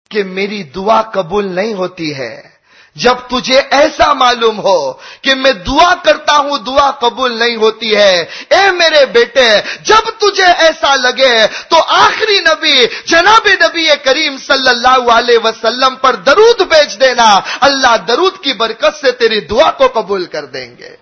کہ میری دعا قبول نہیں ہوتی ہے، جب تجھے ایسا معلوم ہو کہ میں دعا کرتا ہوں دعا قبول نہیں ہوتی ہے، اے میرے بیٹے جب تجھے ایسا لگے تو آخری نبی جناب نبی کریم صلی اللہ علیہ وسلم پر درود بھیج دینا، اللہ درود کی برکت سے تیری دعا کو قبول کر دیں گے۔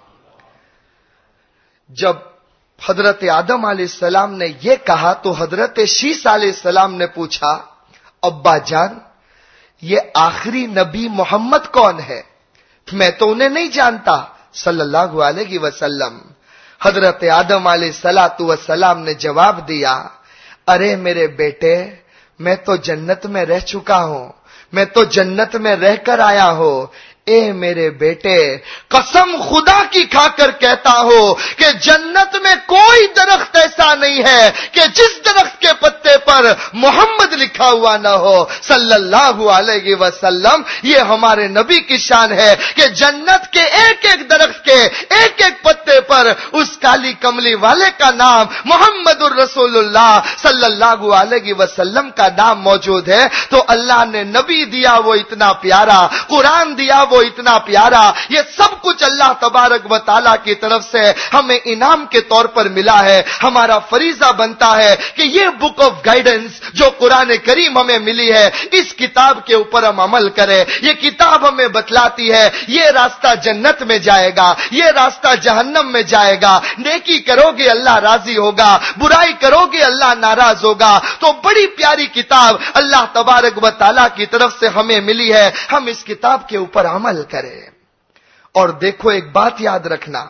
جب حضرت آدم علیہ السلام نے یہ کہا تو حضرت شیس علیہ السلام نے پوچھا، ابا جان یہ آخری نبی محمد کون ہے؟ میں تو انہیں نہیں جانتا صلی اللہ علیہ وسلم۔ حضرت آدم علیہ السلام نے جواب دیا، ارے میرے بیٹے میں تو جنت میں رہ چکا ہوں، میں تو جنت میں رہ کر آیا ہوں۔ اے میرے بیٹے قسم خدا کی کھا کر کہتا ہوں کہ جنت میں کوئی درخت ایسا نہیں ہے کہ جس درخت کے پتے پر محمد لکھا ہوا نہ ہو صلی اللہ علیہ وسلم۔ یہ ہمارے نبی کی شان ہے کہ جنت کے ایک ایک درخت کے ایک ایک پتے پر اس کالی کملی والے کا نام محمد الرسول اللہ صلی اللہ علیہ وسلم کا نام موجود ہے۔ تو اللہ نے نبی دیا وہ اتنا پیارا، قرآن دیا وہ اتنا پیارا، یہ سب کچھ اللہ تبارک و تعالیٰ کی طرف سے ہمیں انعام کے طور پر ملا ہے۔ ہمارا فریضہ بنتا ہے کہ یہ بک آف گائیڈنس جو قرآن کریم ہمیں ملی ہے اس کتاب کے اوپر ہم عمل کریں۔ یہ کتاب ہمیں بتلاتی ہے یہ راستہ جنت میں جائے گا، یہ راستہ جہنم میں جائے گا، نیکی کرو گے اللہ راضی ہوگا، برائی کرو گے اللہ ناراض ہوگا۔ تو بڑی پیاری کتاب اللہ تبارک و تعالیٰ کی طرف سے ہمیں ملی ہے، ہم اس کتاب کے اوپر عمل کرے۔ اور دیکھو ایک بات یاد رکھنا،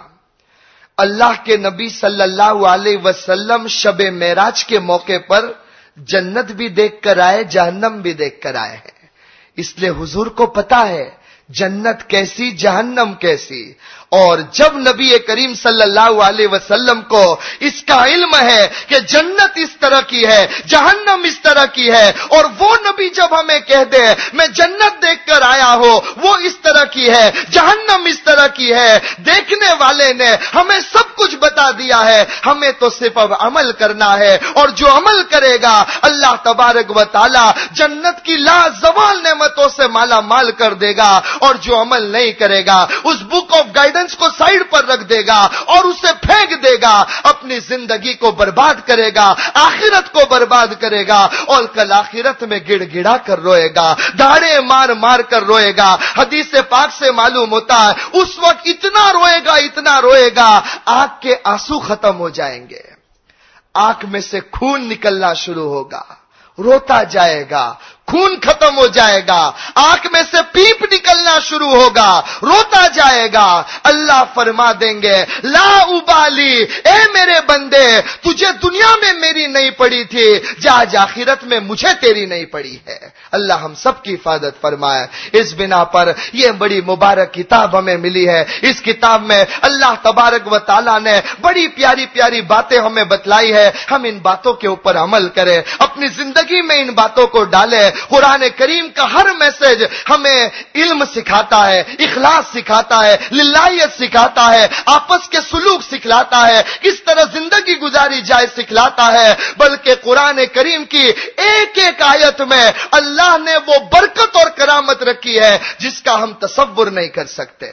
اللہ کے نبی صلی اللہ علیہ وسلم شب معراج کے موقع پر جنت بھی دیکھ کر آئے، جہنم بھی دیکھ کر آئے ہیں، اس لیے حضور کو پتا ہے جنت کیسی جہنم کیسی۔ اور جب نبی کریم صلی اللہ علیہ وسلم کو اس کا علم ہے کہ جنت اس طرح کی ہے، جہنم اس طرح کی ہے، اور وہ نبی جب ہمیں کہہ دے میں جنت دیکھ کر آیا ہوں وہ اس طرح کی ہے، جہنم اس طرح کی ہے، دیکھنے والے نے ہمیں سب کچھ بتا دیا ہے، ہمیں تو صرف اب عمل کرنا ہے۔ اور جو عمل کرے گا اللہ تبارک و تعالی جنت کی لازوال نعمتوں سے مالا مال کر دے گا، اور جو عمل نہیں کرے گا اس بک آف گائیڈنس کو سائیڈ پر رکھ دے گا اور اسے پھینک دے گا، اپنی زندگی کو برباد کرے گا، آخرت کو برباد کرے گا، اور کل آخرت میں گڑ گڑا کر روئے گا، دھاڑے مار مار کر روئے گا۔ حدیث پاک سے معلوم ہوتا ہے اس وقت اتنا روئے گا آنکھ کے آنسو ختم ہو جائیں گے، آنکھ میں سے خون نکلنا شروع ہوگا، روتا جائے گا، خون ختم ہو جائے گا، آنکھ میں سے پیپ نکلنا شروع ہوگا، روتا جائے گا۔ اللہ فرما دیں گے لا ابالی، اے میرے بندے تجھے دنیا میں میری نہیں پڑی تھی، آج آخرت میں مجھے تیری نہیں پڑی ہے۔ اللہ ہم سب کی حفاظت فرمائے۔ اس بنا پر یہ بڑی مبارک کتاب ہمیں ملی ہے، اس کتاب میں اللہ تبارک و تعالیٰ نے بڑی پیاری پیاری باتیں ہمیں بتلائی ہے، ہم ان باتوں کے اوپر عمل کریں، اپنی زندگی میں ان باتوں کو ڈالیں۔ قرآن کریم کا ہر میسج ہمیں علم سکھاتا ہے، اخلاص سکھاتا ہے، للہیت سکھاتا ہے، آپس کے سلوک سکھلاتا ہے، کس طرح زندگی گزاری جائے سکھلاتا ہے، بلکہ قرآن کریم کی ایک ایک آیت میں اللہ نے وہ برکت اور کرامت رکھی ہے جس کا ہم تصور نہیں کر سکتے۔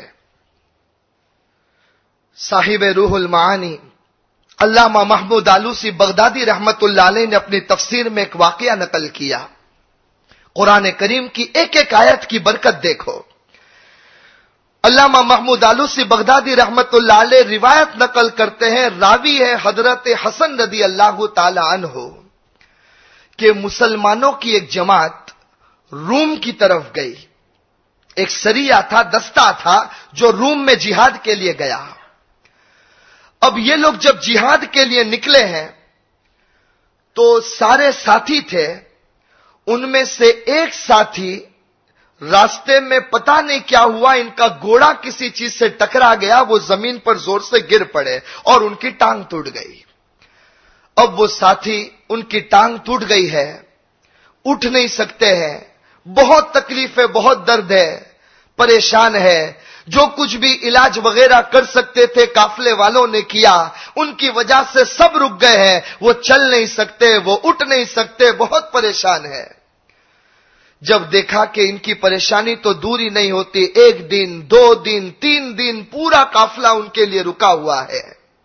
صاحب روح المعانی علامہ محمود آلوسی بغدادی رحمت اللہ علیہ نے اپنی تفسیر میں ایک واقعہ نقل کیا، قرآن کریم کی ایک ایک آیت کی برکت دیکھو۔ علامہ محمود آلوسی بغدادی رحمت اللہ علیہ روایت نقل کرتے ہیں، راوی ہے حضرت حسن رضی اللہ تعالی عنہ، کہ مسلمانوں کی ایک جماعت روم کی طرف گئی، ایک سریہ تھا، دستہ تھا جو روم میں جہاد کے لیے گیا۔ اب یہ لوگ جب جہاد کے لیے نکلے ہیں تو سارے ساتھی تھے، ان میں سے ایک ساتھی راستے میں پتہ نہیں کیا ہوا، ان کا گھوڑا کسی چیز سے ٹکرا گیا، وہ زمین پر زور سے گر پڑے اور ان کی ٹانگ ٹوٹ گئی۔ اب وہ ساتھی ان کی ٹانگ ٹوٹ گئی ہے، اٹھ نہیں سکتے ہیں، بہت تکلیف ہے، بہت درد ہے، پریشان ہے، جو کچھ بھی علاج وغیرہ کر سکتے تھے قافلے والوں نے کیا، ان کی وجہ سے سب رک گئے ہیں، وہ چل نہیں سکتے، وہ اٹھ نہیں سکتے، بہت پریشان ہے۔ جب دیکھا کہ ان کی پریشانی تو دور ہی نہیں ہوتی، 1 دن 2 دن 3 دن پورا قافلہ ان کے لیے رکا ہوا ہے،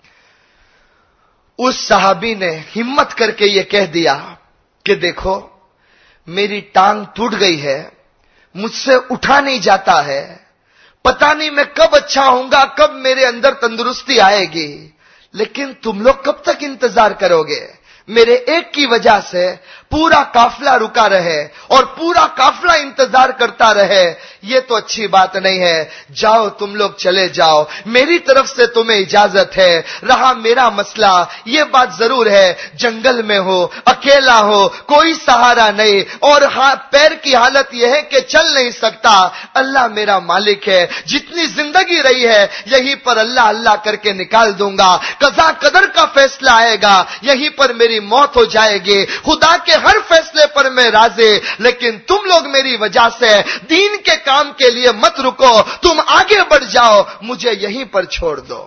اس صحابی نے ہمت کر کے یہ کہہ دیا کہ دیکھو میری ٹانگ ٹوٹ گئی ہے، مجھ سے اٹھا نہیں جاتا ہے، پتہ نہیں میں کب اچھا ہوں گا، کب میرے اندر تندرستی آئے گی، لیکن تم لوگ کب تک انتظار کرو گے؟ میرے ایک کی وجہ سے پورا قافلہ رکا رہے اور پورا قافلہ انتظار کرتا رہے، یہ تو اچھی بات نہیں ہے، جاؤ تم لوگ چلے جاؤ، میری طرف سے تمہیں اجازت ہے۔ رہا میرا مسئلہ، یہ بات ضرور ہے جنگل میں ہو، اکیلا ہو، کوئی سہارا نہیں، اور پیر کی حالت یہ ہے کہ چل نہیں سکتا، اللہ میرا مالک ہے، جتنی زندگی رہی ہے یہیں پر اللہ اللہ کر کے نکال دوں گا، قضا قدر کا فیصلہ آئے گا، یہیں پر میری موت ہو جائے گی، خدا کے ہر فیصلے پر میں راضی، لیکن تم لوگ میری وجہ سے دین کے کام کے لیے مت رکو، تم آگے بڑھ جاؤ، مجھے یہیں پر چھوڑ دو۔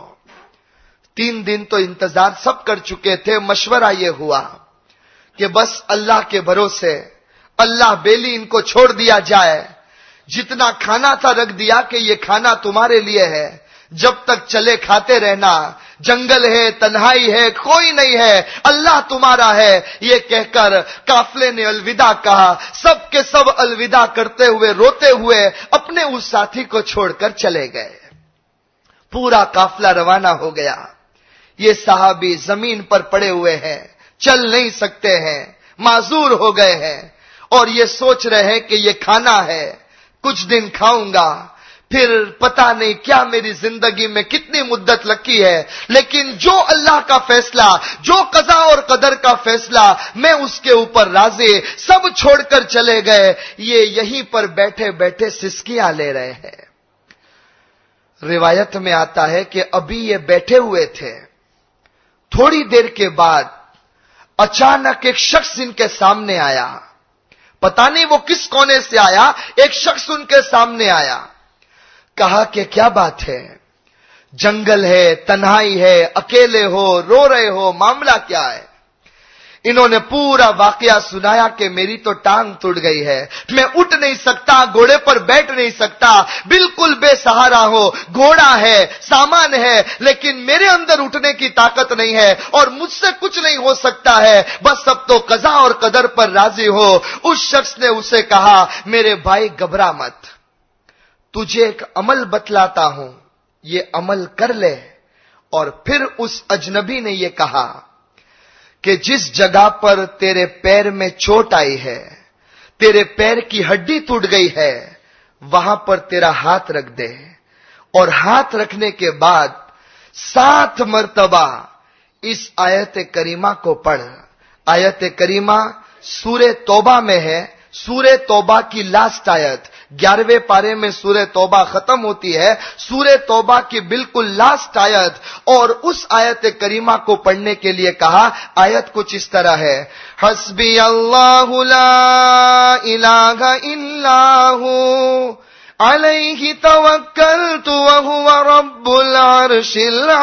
3 دن تو انتظار سب کر چکے تھے، مشورہ یہ ہوا کہ بس اللہ کے بھروسے اللہ بیلی ان کو چھوڑ دیا جائے، جتنا کھانا تھا رکھ دیا کہ یہ کھانا تمہارے لیے ہے، جب تک چلے کھاتے رہنا، جنگل ہے، تنہائی ہے، کوئی نہیں ہے، اللہ تمہارا ہے، یہ کہہ کر قافلے نے الوداع کہا، سب کے سب الوداع کرتے ہوئے روتے ہوئے اپنے اس ساتھی کو چھوڑ کر چلے گئے۔ پورا قافلہ روانہ ہو گیا، یہ صحابی زمین پر پڑے ہوئے ہیں، چل نہیں سکتے ہیں، معذور ہو گئے ہیں، اور یہ سوچ رہے ہیں کہ یہ کھانا ہے، کچھ دن کھاؤں گا، پھر پتا نہیں کیا میری زندگی میں کتنی مدت لگی ہے، لیکن جو اللہ کا فیصلہ، جو قضا اور قدر کا فیصلہ، میں اس کے اوپر راضی، سب چھوڑ کر چلے گئے، یہ یہیں پر بیٹھے بیٹھے سسکیاں لے رہے ہیں۔ روایت میں آتا ہے کہ ابھی یہ بیٹھے ہوئے تھے، تھوڑی دیر کے بعد اچانک ایک شخص ان کے سامنے آیا، پتا نہیں وہ کس کونے سے آیا، ایک شخص ان کے سامنے آیا، کہا کہ کیا بات ہے، جنگل ہے، تنہائی ہے، اکیلے ہو، رو رہے ہو، معاملہ کیا ہے؟ انہوں نے پورا واقعہ سنایا کہ میری تو ٹانگ ٹوٹ گئی ہے، میں اٹھ نہیں سکتا، گھوڑے پر بیٹھ نہیں سکتا، بالکل بے سہارا ہو، گھوڑا ہے، سامان ہے، لیکن میرے اندر اٹھنے کی طاقت نہیں ہے اور مجھ سے کچھ نہیں ہو سکتا ہے، بس اب تو قضا اور قدر پر راضی ہو۔ اس شخص نے اسے کہا، میرے بھائی گھبرا مت، تجھے ایک عمل بتلاتا ہوں، یہ عمل کر لے۔ اور پھر اس اجنبی نے یہ کہا کہ جس جگہ پر تیرے پیر میں چوٹ آئی ہے، تیرے پیر کی ہڈی ٹوٹ گئی ہے، وہاں پر تیرا ہاتھ رکھ دے، اور ہاتھ رکھنے کے بعد 7 مرتبہ اس آیت کریمہ کو پڑھ۔ آیت کریمہ سورہ توبہ میں ہے، سورہ توبہ کی لاسٹ آیت، 11ویں پارے میں سورہ توبہ ختم ہوتی ہے، سورہ توبہ کی بالکل لاسٹ آیت، اور اس آیت کریمہ کو پڑھنے کے لیے کہا۔ آیت کچھ اس طرح ہے، حسبی اللہ لا الہ الا ہو علیہ توکلت وہو رب العرش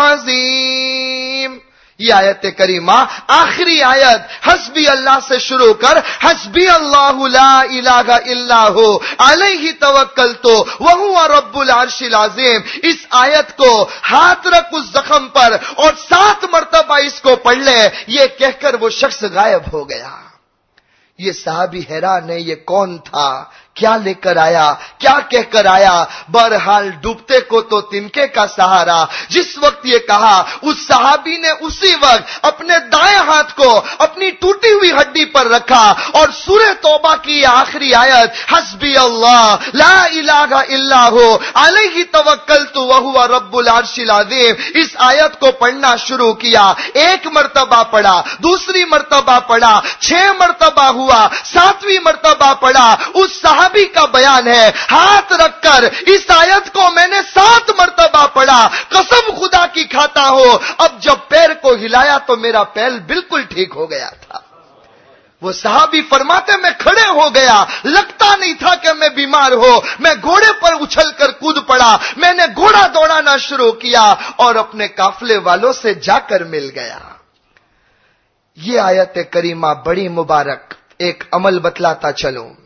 العظیم۔ یہ آیت کریمہ آخری آیت حسبی اللہ سے شروع کر حسبی اللہ لا الہ الا ہو علیہ توکلت وہو رب العرش العظیم، اس آیت کو ہاتھ رکھ اس زخم پر اور 7 مرتبہ اس کو پڑھ لے، یہ کہہ کر وہ شخص غائب ہو گیا۔ یہ صحابی حیران ہے، یہ کون تھا، کیا لے کر آیا، کیا کہہ کر آیا؟ بہرحال ڈوبتے کو تو تنکے کا سہارا۔ جس وقت یہ کہا، اس صحابی نے اسی وقت اپنے دائیں ہاتھ کو اپنی ٹوٹی ہوئی ہڈی پر رکھا اور سورہ توبہ کی آخری آیت حسبی اللہ لا الہ الا ہو علیہ توکلت وہو رب العرش العظیم، اس آیت کو پڑھنا شروع کیا۔ 1 مرتبہ پڑھا، دوسری مرتبہ پڑھا، 6 مرتبہ ہوا، 7ویں مرتبہ پڑھا۔ اس صحابی کا بیان ہے، ہاتھ رکھ کر اس آیت کو میں نے 7 مرتبہ پڑھا، قسم خدا کی کھاتا ہوں، اب جب پیر کو ہلایا تو میرا پیر بالکل ٹھیک ہو گیا تھا۔ وہ صحابی فرماتے میں کھڑے ہو گیا، لگتا نہیں تھا کہ میں بیمار ہو، میں گھوڑے پر اچھل کر کود پڑا، میں نے گھوڑا دوڑانا شروع کیا اور اپنے قافلے والوں سے جا کر مل گیا۔ یہ آیت کریمہ بڑی مبارک، ایک عمل بتلاتا چلوں۔